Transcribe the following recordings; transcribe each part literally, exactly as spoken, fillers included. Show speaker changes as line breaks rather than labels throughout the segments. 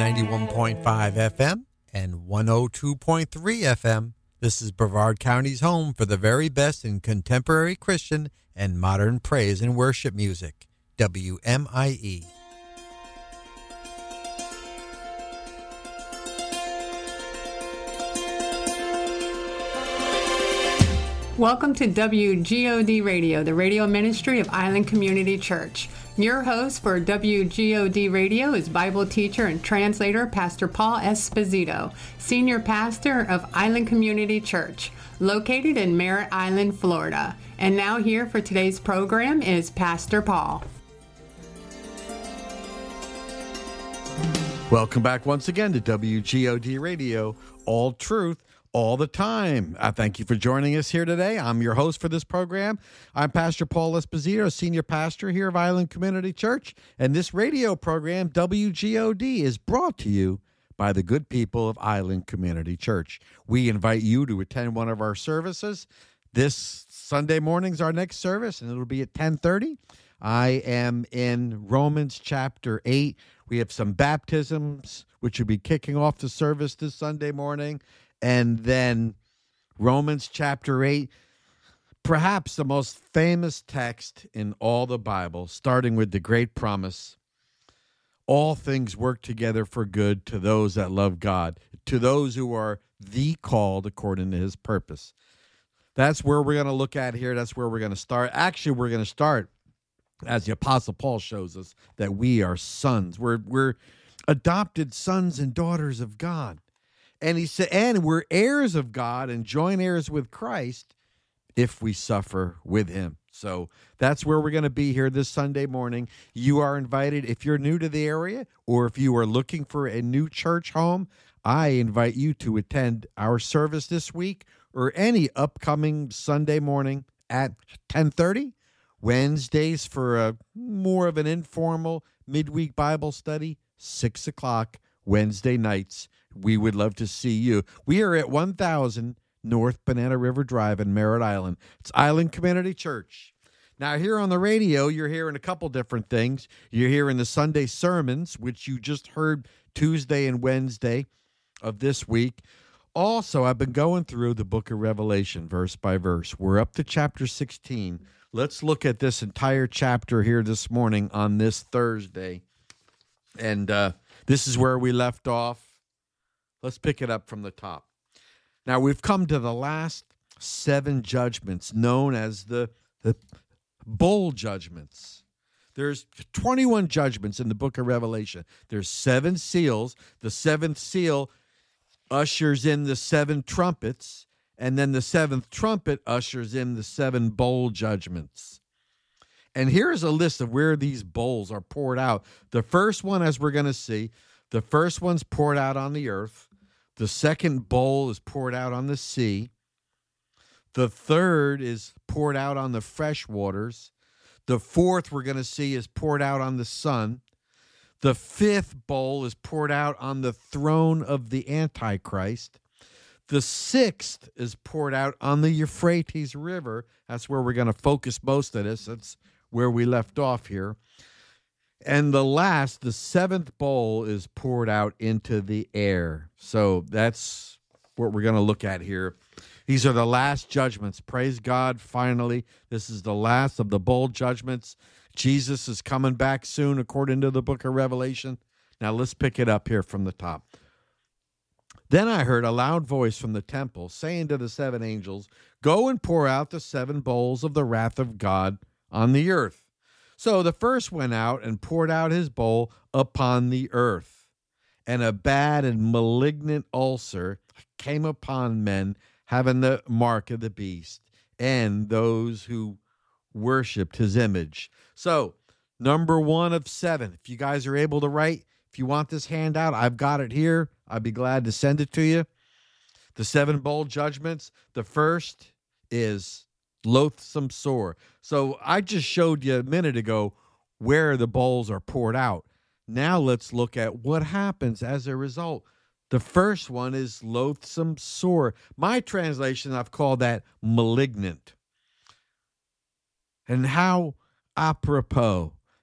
ninety-one point five F M and one oh two point three F M. This is Brevard County's home for the very best in contemporary Christian and modern praise and worship music. W M I E.
Welcome to W G O D Radio, the radio ministry of Island Community Church. Your host for W G O D Radio is Bible teacher and translator Pastor Paul Esposito, senior pastor of Island Community Church, located in Merritt Island, Florida. And now here for today's program is Pastor Paul.
Welcome back once again to W G O D Radio, all truth, all the time. I thank you for joining us here today. I'm your host for this program. I'm Pastor Paul Esposito, senior pastor here of Island Community Church. And this radio program, W G O D, is brought to you by the good people of Island Community Church. We invite you to attend one of our services. This Sunday morning's our next service, and it'll be at ten thirty. I am in Romans chapter eight. We have some baptisms, which will be kicking off the service this Sunday morning. And then Romans chapter eight, perhaps the most famous text in all the Bible, starting with the great promise, all things work together for good to those that love God, to those who are the called according to his purpose. That's where we're going to look at here. That's where we're going to start. Actually, we're going to start, as the Apostle Paul shows us, that we are sons. We're, we're adopted sons and daughters of God. And he said, and we're heirs of God and joint heirs with Christ if we suffer with him. So that's where we're going to be here this Sunday morning. You are invited. If you're new to the area or if you are looking for a new church home, I invite you to attend our service this week or any upcoming Sunday morning at ten thirty. Wednesdays for a more of an informal midweek Bible study, six o'clock Wednesday nights. We would love to see you. We are at one thousand North Banana River Drive in Merritt Island. It's Island Community Church. Now, here on the radio, you're hearing a couple different things. You're hearing the Sunday sermons, which you just heard Tuesday and Wednesday of this week. Also, I've been going through the book of Revelation verse by verse. We're up to chapter sixteen. Let's look at this entire chapter here this morning on this Thursday. And uh, this is where we left off. Let's pick it up from the top. Now, we've come to the last seven judgments known as the, the bowl judgments. There's twenty-one judgments in the book of Revelation. There's seven seals. The seventh seal ushers in the seven trumpets, and then the seventh trumpet ushers in the seven bowl judgments. And here's a list of where these bowls are poured out. The first one, as we're going to see, the first one's poured out on the earth. The second bowl is poured out on the sea. The third is poured out on the fresh waters. The fourth, we're going to see, is poured out on the sun. The fifth bowl is poured out on the throne of the Antichrist. The sixth is poured out on the Euphrates River. That's where we're going to focus most of this. That's where we left off here. And the last, the seventh bowl, is poured out into the air. So that's what we're going to look at here. These are the last judgments. Praise God, finally. This is the last of the bowl judgments. Jesus is coming back soon, according to the book of Revelation. Now let's pick it up here from the top. Then I heard a loud voice from the temple saying to the seven angels, "Go and pour out the seven bowls of the wrath of God on the earth." So the first went out and poured out his bowl upon the earth, and a bad and malignant ulcer came upon men having the mark of the beast and those who worshipped his image. So number one of seven. If you guys are able to write, if you want this handout, I've got it here. I'd be glad to send it to you. The seven bowl judgments. The first is loathsome sore. So I just showed you a minute ago where the bowls are poured out. Now let's look at what happens as a result. The first one is loathsome sore. My translation, I've called that malignant. And how apropos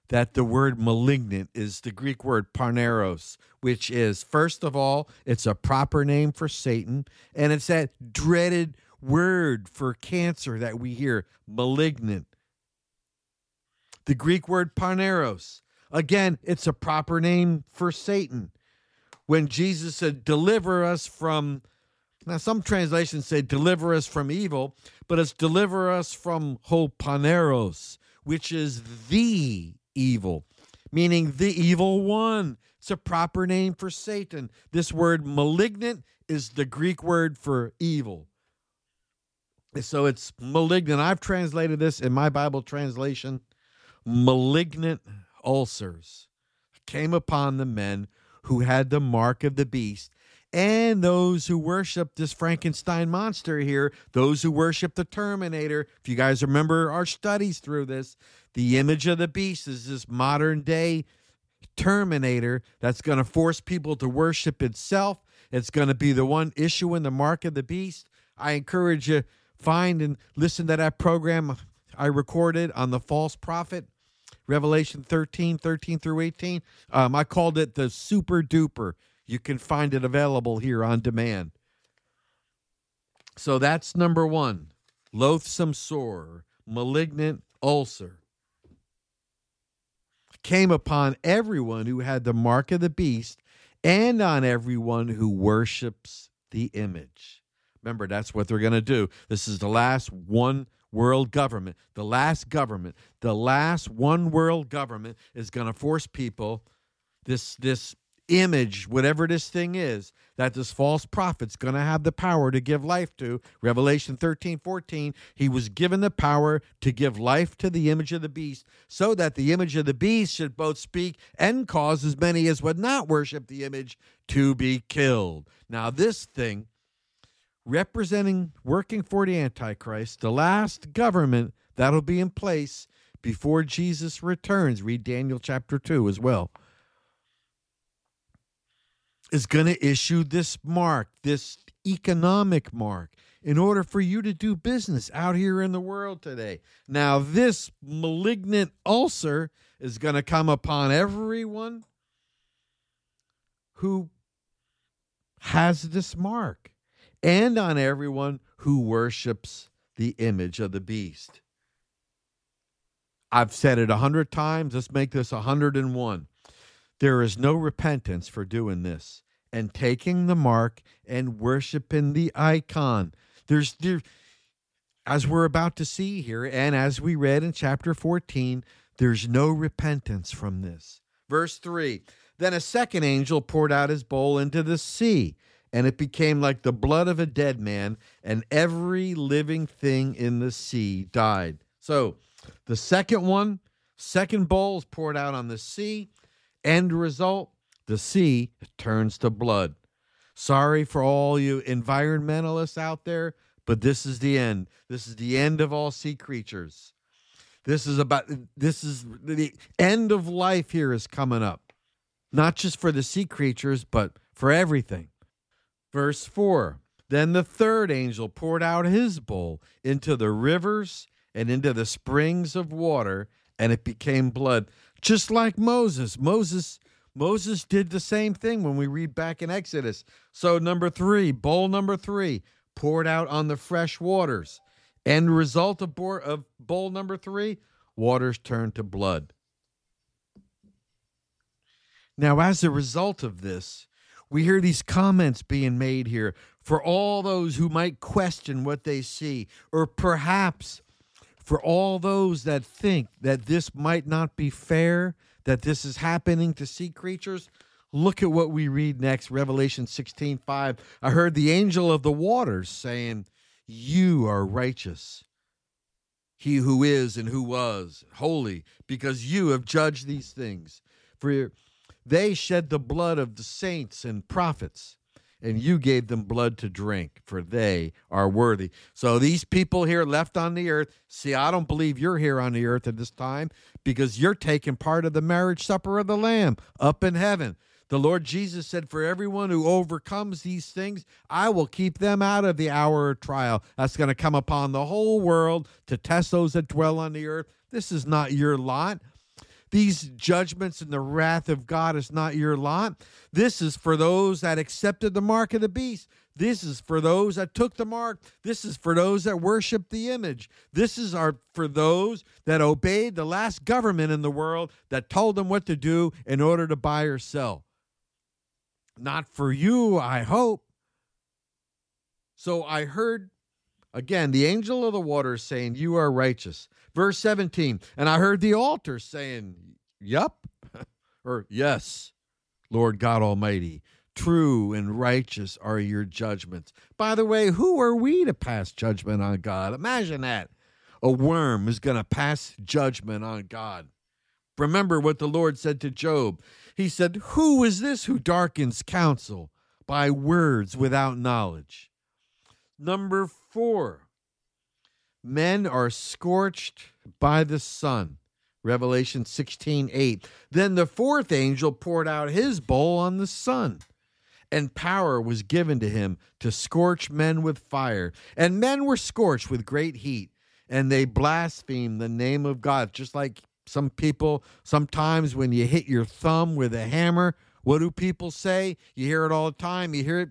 that the word malignant is the Greek word parneros, which is, first of all, it's a proper name for Satan, and it's that dreaded word for cancer that we hear, malignant. The Greek word parneros, again, it's a proper name for Satan. When Jesus said, deliver us from, now some translations say deliver us from evil, but it's deliver us from ho paneros, which is the evil, meaning the evil one. It's a proper name for Satan. This word malignant is the Greek word for evil. So it's malignant. I've translated this in my Bible translation. Malignant ulcers came upon the men who had the mark of the beast, and those who worship this Frankenstein monster here, those who worship the Terminator. If you guys remember our studies through this, the image of the beast is this modern day Terminator that's going to force people to worship itself. It's going to be the one issuing the mark of the beast. I encourage you, find and listen to that program I recorded on the false prophet, Revelation thirteen, thirteen through eighteen. Um, I called it the super duper. You can find it available here on demand. So that's number one, loathsome sore, malignant ulcer. Came upon everyone who had the mark of the beast and on everyone who worships the image. Remember, that's what they're going to do. This is the last one world government. The last government, the last one world government is going to force people, this, this image, whatever this thing is, that this false prophet's going to have the power to give life to. Revelation thirteen, fourteen, he was given the power to give life to the image of the beast, so that the image of the beast should both speak and cause as many as would not worship the image to be killed. Now this thing, representing, working for the Antichrist, the last government that'll be in place before Jesus returns, read Daniel chapter two as well, is going to issue this mark, this economic mark, in order for you to do business out here in the world today. Now, this malignant ulcer is going to come upon everyone who has this mark, and on everyone who worships the image of the beast. I've said it a hundred times. Let's make this a hundred and one. There is no repentance for doing this and taking the mark and worshiping the icon. There's there, as we're about to see here, and as we read in chapter fourteen, there's no repentance from this. Verse three, then a second angel poured out his bowl into the sea, and it became like the blood of a dead man, and every living thing in the sea died. So the second one, second bowl is poured out on the sea. End result, the sea turns to blood. Sorry for all you environmentalists out there, but this is the end. This is the end of all sea creatures. This is about, this is the end of life here is coming up. Not just for the sea creatures, but for everything. Verse four, then the third angel poured out his bowl into the rivers and into the springs of water, and it became blood. Just like Moses. Moses, Moses did the same thing when we read back in Exodus. So number three, bowl number three, poured out on the fresh waters. End result of bowl number three, waters turned to blood. Now, as a result of this, we hear these comments being made here for all those who might question what they see, or perhaps for all those that think that this might not be fair, that this is happening to sea creatures. Look at what we read next, Revelation sixteen five. I heard the angel of the waters saying, you are righteous, he who is and who was, holy, because you have judged these things. For they shed the blood of the saints and prophets, and you gave them blood to drink, for they are worthy. So these people here left on the earth, see, I don't believe you're here on the earth at this time, because you're taking part of the marriage supper of the Lamb up in heaven. The Lord Jesus said, for everyone who overcomes these things, I will keep them out of the hour of trial. That's going to come upon the whole world to test those that dwell on the earth. This is not your lot. these judgments and the wrath of God is not your lot. This is for those that accepted the mark of the beast. This is for those that took the mark. This is for those that worship the image. This is our, for those that obeyed the last government in the world that told them what to do in order to buy or sell. Not for you, I hope. So I heard, again, the angel of the waters saying, you are righteous. Verse seventeen, and I heard the altar saying, yup, or yes, Lord God Almighty. True and righteous are your judgments. By the way, who are we to pass judgment on God? Imagine that. A worm is going to pass judgment on God. Remember what the Lord said to Job. He said, who is this who darkens counsel by words without knowledge? Number four, men are scorched by the sun. Revelation sixteen eight. Then the fourth angel poured out his bowl on the sun, and power was given to him to scorch men with fire. And men were scorched with great heat, and they blasphemed the name of God. Just like some people, sometimes when you hit your thumb with a hammer, what do people say? You hear it all the time. You hear it.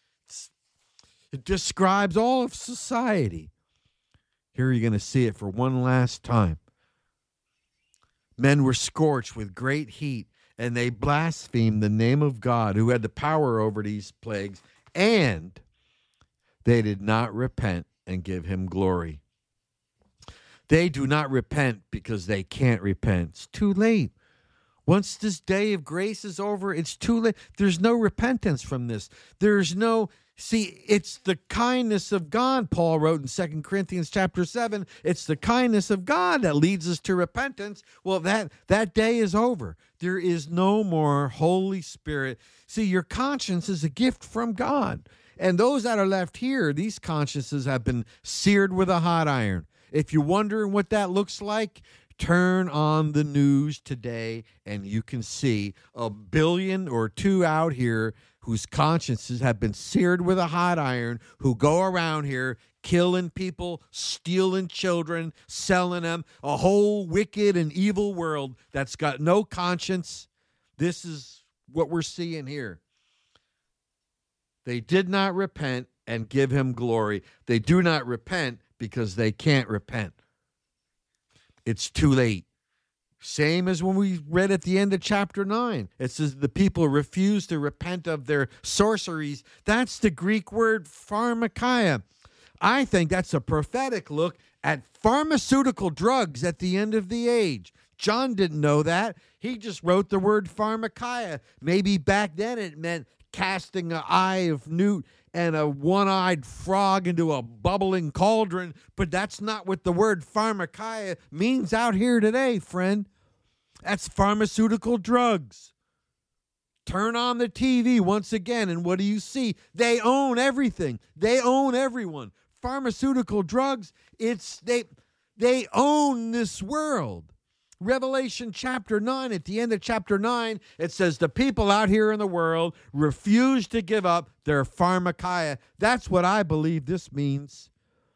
It describes all of society. Here you're going to see it for one last time. Men were scorched with great heat, and they blasphemed the name of God who had the power over these plagues, and they did not repent and give him glory. They do not repent because they can't repent. It's too late. Once this day of grace is over, it's too late. There's no repentance from this. There's no, see, it's the kindness of God, Paul wrote in Second Corinthians chapter seven. It's the kindness of God that leads us to repentance. Well, that, that day is over. There is no more Holy Spirit. See, your conscience is a gift from God. And those that are left here, these consciences have been seared with a hot iron. If you're wondering what that looks like, turn on the news today and you can see a billion or two out here whose consciences have been seared with a hot iron, who go around here killing people, stealing children, selling them, a whole wicked and evil world that's got no conscience. This is what we're seeing here. They did not repent and give him glory. They do not repent because they can't repent. It's too late. Same as when we read at the end of chapter nine. It says the people refuse to repent of their sorceries. That's the Greek word pharmakia. I think that's a prophetic look at pharmaceutical drugs at the end of the age. John didn't know that. He just wrote the word pharmakia. Maybe back then it meant casting an eye of newt and a one-eyed frog into a bubbling cauldron, but that's not what the word pharmakia means out here today, friend. That's pharmaceutical drugs. Turn on the T V once again, and what do you see? They own everything. They own everyone. Pharmaceutical drugs, it's they they own this world. Revelation chapter nine, at the end of chapter nine, it says the people out here in the world refuse to give up their pharmakia. That's what I believe this means.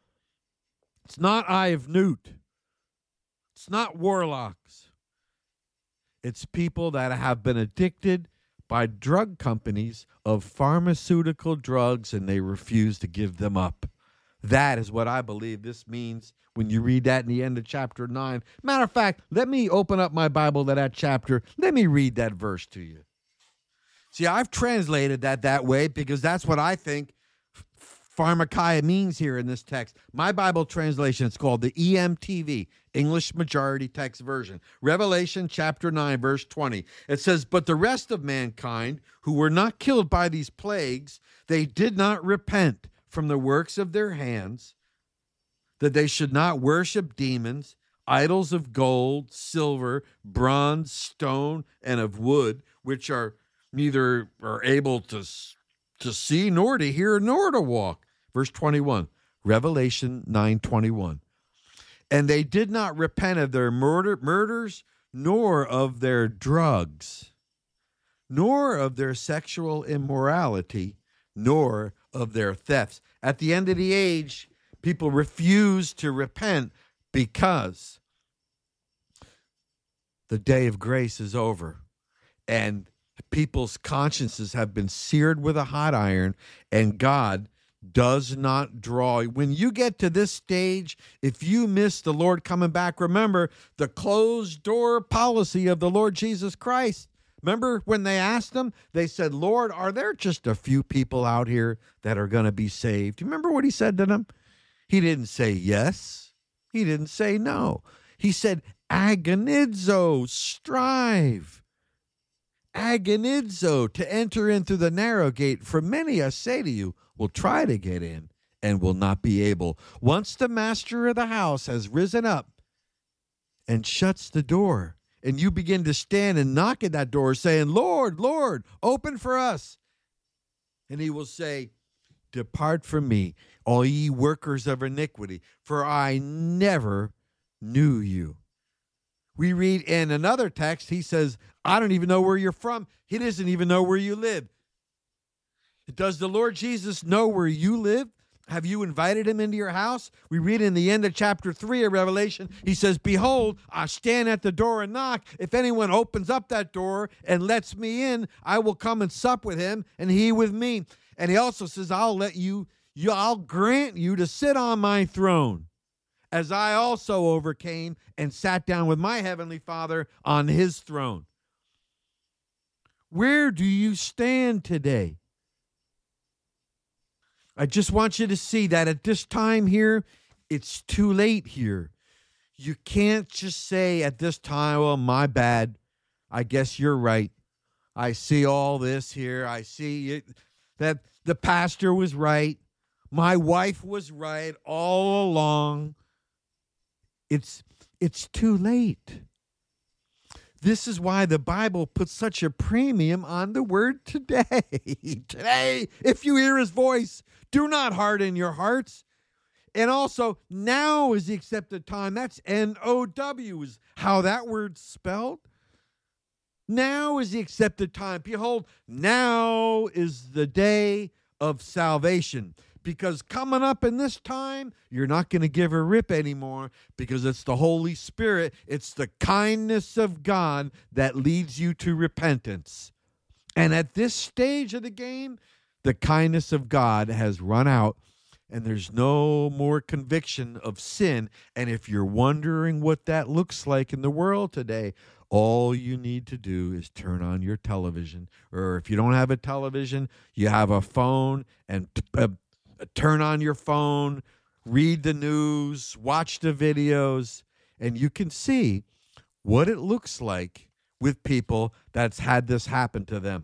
It's not Eye of Newt. It's not warlocks. It's people that have been addicted by drug companies of pharmaceutical drugs, and they refuse to give them up. That is what I believe this means when you read that in the end of chapter nine. Matter of fact, let me open up my Bible to that chapter. Let me read that verse to you. See, I've translated that that way because that's what I think pharmakia means here in this text. My Bible translation, it's called the E M T V, English Majority Text Version. Revelation chapter nine, verse twenty. It says, but the rest of mankind who were not killed by these plagues, they did not repent from the works of their hands, that they should not worship demons, idols of gold, silver, bronze, stone, and of wood, which are neither are able to, to see, nor to hear, nor to walk. Verse twenty-one, Revelation nine twenty-one. And they did not repent of their murder, murders, nor of their drugs, nor of their sexual immorality, nor of their thefts. At the end of the age, people refuse to repent because the day of grace is over, and people's consciences have been seared with a hot iron, and God does not draw. When you get to this stage, if you miss the Lord coming back, remember the closed door policy of the Lord Jesus Christ. Remember when they asked him, they said, Lord, are there just a few people out here that are going to be saved? Do you remember what he said to them? He didn't say yes. He didn't say no. He said, agonizo, strive. Agonizo, to enter in through the narrow gate. For many, I say to you, will try to get in and will not be able. Once the master of the house has risen up and shuts the door, and you begin to stand and knock at that door saying, Lord, Lord, open for us. And he will say, depart from me, all ye workers of iniquity, for I never knew you. We read in another text, he says, I don't even know where you're from. He doesn't even know where you live. Does the Lord Jesus know where you live? Have you invited him into your house? We read in the end of chapter three of Revelation, he says, behold, I stand at the door and knock. If anyone opens up that door and lets me in, I will come and sup with him and he with me. And he also says, I'll let you, you I'll grant you to sit on my throne, as I also overcame and sat down with my heavenly Father on his throne. Where do you stand today? I just want you to see that at this time here, it's too late here. You can't just say at this time, well, my bad. I guess you're right. I see all this here. I see it, that the pastor was right. My wife was right all along. It's, it's too late. This is why the Bible puts such a premium on the word today. Today, if you hear his voice, do not harden your hearts. And also, now is the accepted time. That's N O W is how that word's spelled. Now is the accepted time. Behold, now is the day of salvation. Because coming up in this time, you're not going to give a rip anymore, because it's the Holy Spirit. It's the kindness of God that leads you to repentance. And at this stage of the game, the kindness of God has run out, and there's no more conviction of sin. And if you're wondering what that looks like in the world today, all you need to do is turn on your television. Or if you don't have a television, you have a phone, and uh, turn on your phone, read the news, watch the videos, and you can see what it looks like with people that's had this happen to them.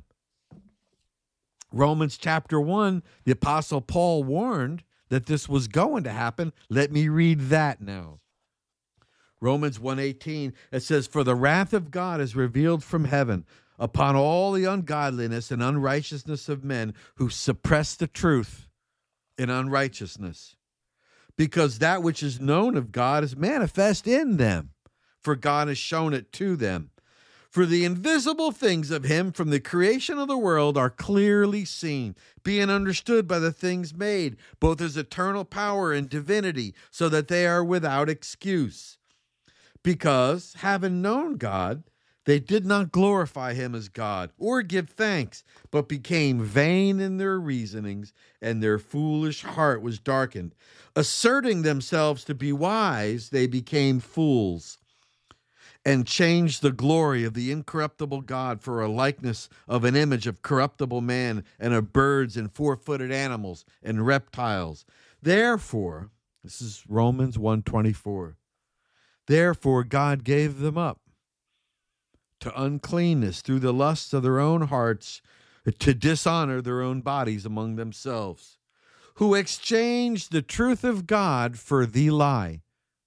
Romans chapter one, the Apostle Paul warned that this was going to happen. Let me read that now. Romans one eighteen, it says, for the wrath of God is revealed from heaven upon all the ungodliness and unrighteousness of men who suppress the truth in unrighteousness, because that which is known of God is manifest in them, for God has shown it to them. For the invisible things of him from the creation of the world are clearly seen, being understood by the things made, both his eternal power and divinity, so that they are without excuse. Because, having known God, they did not glorify him as God or give thanks, but became vain in their reasonings, and their foolish heart was darkened. Asserting themselves to be wise, they became fools, and changed the glory of the incorruptible God for a likeness of an image of corruptible man, and of birds and four-footed animals and reptiles. Therefore, this is Romans one twenty-four, therefore God gave them up to uncleanness through the lusts of their own hearts, to dishonor their own bodies among themselves, who exchanged the truth of God for the lie,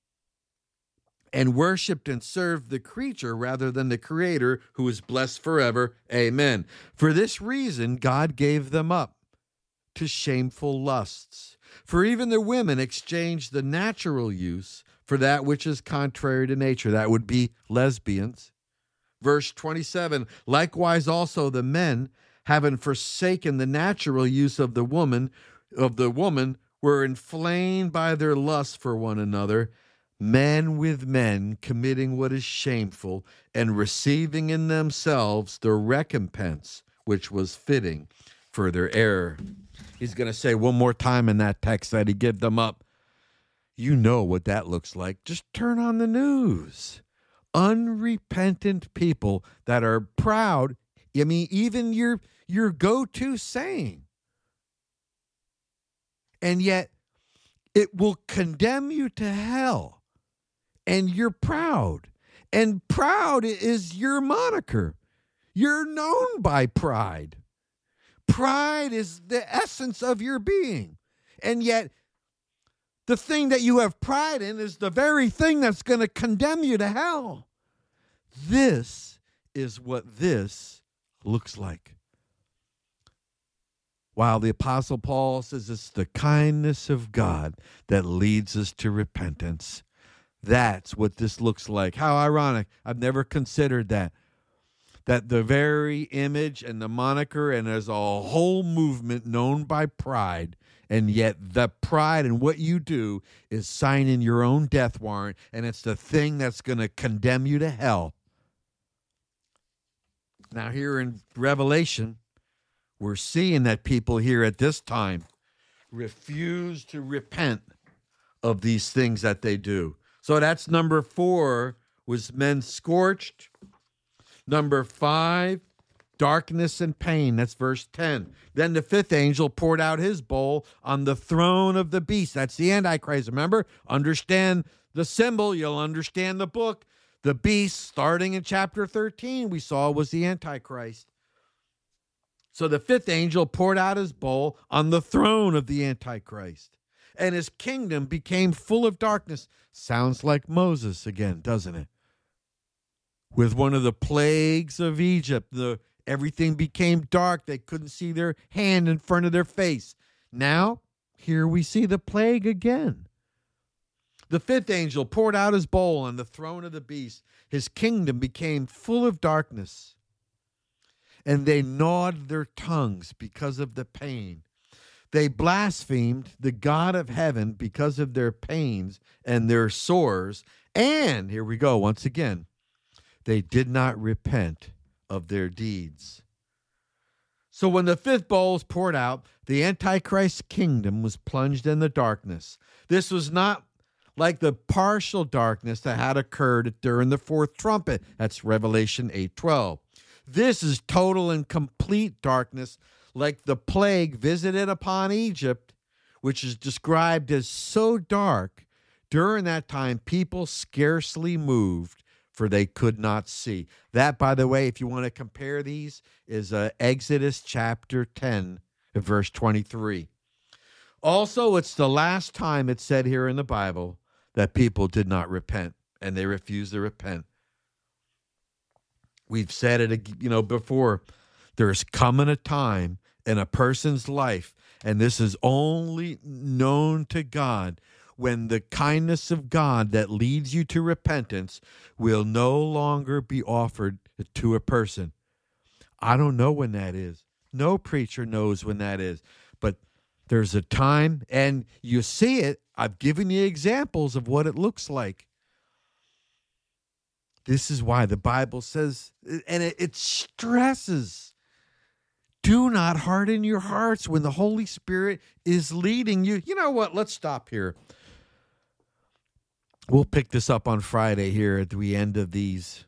and worshipped and served the creature rather than the Creator, who is blessed forever. Amen. For this reason, God gave them up to shameful lusts. For even the women exchanged the natural use for that which is contrary to nature. That would be lesbians. Verse twenty-seven, likewise also the men, having forsaken the natural use of the woman, of the woman, were inflamed by their lust for one another, men with men committing what is shameful and receiving in themselves the recompense which was fitting for their error. He's going to say one more time in that text that he gave them up. You know what that looks like. Just turn on the news. Unrepentant people that are proud. I mean, even your, your go-to saying. And yet, it will condemn you to hell. And you're proud. And proud is your moniker. You're known by pride. Pride is the essence of your being. And yet, the thing that you have pride in is the very thing that's going to condemn you to hell. This is what this looks like. While the Apostle Paul says it's the kindness of God that leads us to repentance. That's what this looks like. How ironic. I've never considered that. That the very image and the moniker, and there's a whole movement known by pride, and yet the pride in what you do is signing your own death warrant, and it's the thing that's going to condemn you to hell. Now here in Revelation, we're seeing that people here at this time refuse to repent of these things that they do. So that's number four, was men scorched. Number five, darkness and pain. That's verse ten. Then the fifth angel poured out his bowl on the throne of the beast. That's the Antichrist. Remember, understand the symbol, you'll understand the book. The beast, starting in chapter thirteen, we saw was the Antichrist. So the fifth angel poured out his bowl on the throne of the Antichrist, and his kingdom became full of darkness. Sounds like Moses again, doesn't it? With one of the plagues of Egypt, the everything became dark. They couldn't see their hand in front of their face. Now, here we see the plague again. The fifth angel poured out his bowl on the throne of the beast. His kingdom became full of darkness, and they gnawed their tongues because of the pain. They blasphemed the God of heaven because of their pains and their sores. And, here we go once again, they did not repent of their deeds. So when the fifth bowl was poured out, the Antichrist's kingdom was plunged in the darkness. This was not like the partial darkness that had occurred during the fourth trumpet. That's Revelation eight twelve. This is total and complete darkness, like the plague visited upon Egypt, which is described as so dark. During that time, people scarcely moved, for they could not see. That, by the way, if you want to compare these, is uh, Exodus chapter ten, verse twenty-three. Also, it's the last time it's said here in the Bible that people did not repent, and they refused to repent. We've said it, you know, before. There's coming a time in a person's life, and this is only known to God, when the kindness of God that leads you to repentance will no longer be offered to a person. I don't know when that is. No preacher knows when that is. But there's a time, and you see it. I've given you examples of what it looks like. This is why the Bible says, and it, it stresses, do not harden your hearts when the Holy Spirit is leading you. You know what? Let's stop here. We'll pick this up on Friday here at the end of these.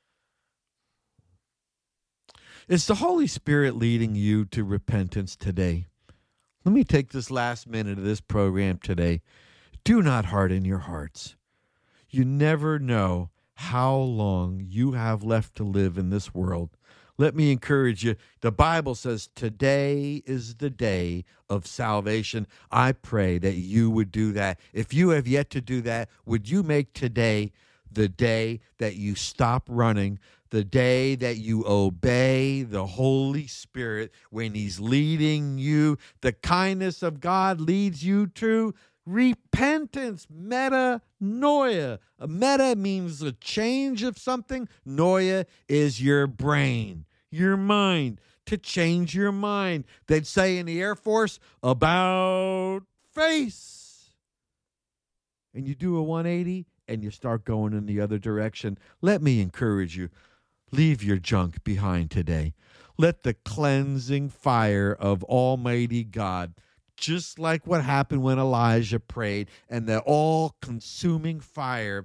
Is the Holy Spirit leading you to repentance today? Let me take this last minute of this program today. Do not harden your hearts. You never know how long you have left to live in this world. Let me encourage you. The Bible says today is the day of salvation. I pray that you would do that. If you have yet to do that, would you make today the day that you stop running, the day that you obey the Holy Spirit when he's leading you? The kindness of God leads you to repentance, metanoia. A meta means a change of something. Noia is your brain, your mind, to change your mind. They'd say in the Air Force, about face. And you do a one eighty and you start going in the other direction, let me encourage you. Leave your junk behind today. Let the cleansing fire of Almighty God, just like what happened when Elijah prayed, and the all-consuming fire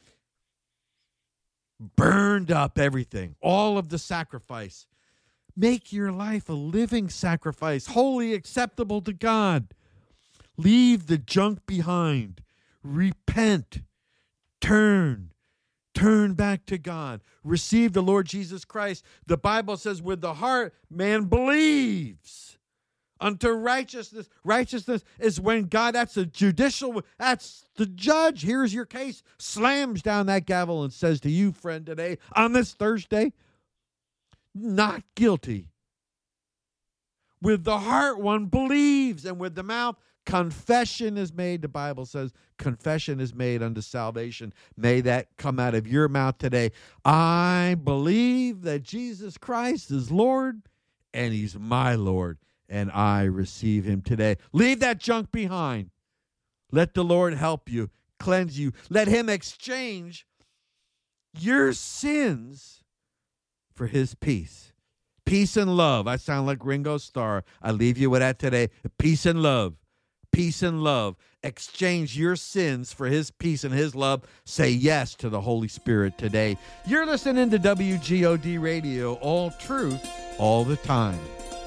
burned up everything, all of the sacrifice. Make your life a living sacrifice, wholly acceptable to God. Leave the junk behind. Repent. Turn. Turn back to God. Receive the Lord Jesus Christ. The Bible says with the heart, man believes unto righteousness. Righteousness is when God, that's a judicial, that's the judge. Here's your case. Slams down that gavel and says to you, friend, today, on this Thursday, not guilty. With the heart, one believes, and with the mouth, confession is made. The Bible says confession is made unto salvation. May that come out of your mouth today. I believe that Jesus Christ is Lord, and he's my Lord, and I receive him today. Leave that junk behind. Let the Lord help you, cleanse you. Let him exchange your sins for his peace. Peace and love. I sound like Ringo Starr. I leave you with that today. Peace and love. Peace and love. Exchange your sins for his peace and his love. Say yes to the Holy Spirit today. You're listening to W G O D Radio, all truth, all the time.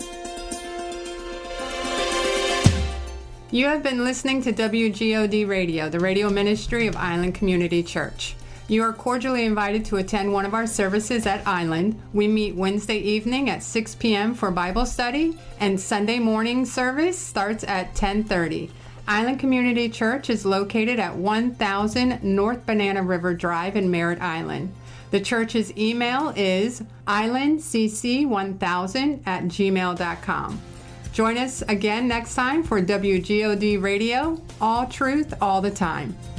You have been listening to W G O D Radio, the radio ministry of Island Community Church. You are cordially invited to attend one of our services at Island. We meet Wednesday evening at six p.m. for Bible study, and Sunday morning service starts at ten thirty. Island Community Church is located at one thousand North Banana River Drive in Merritt Island. The church's email is island c c one thousand at gmail dot com. Join us again next time for W G O D Radio, all truth, all the time.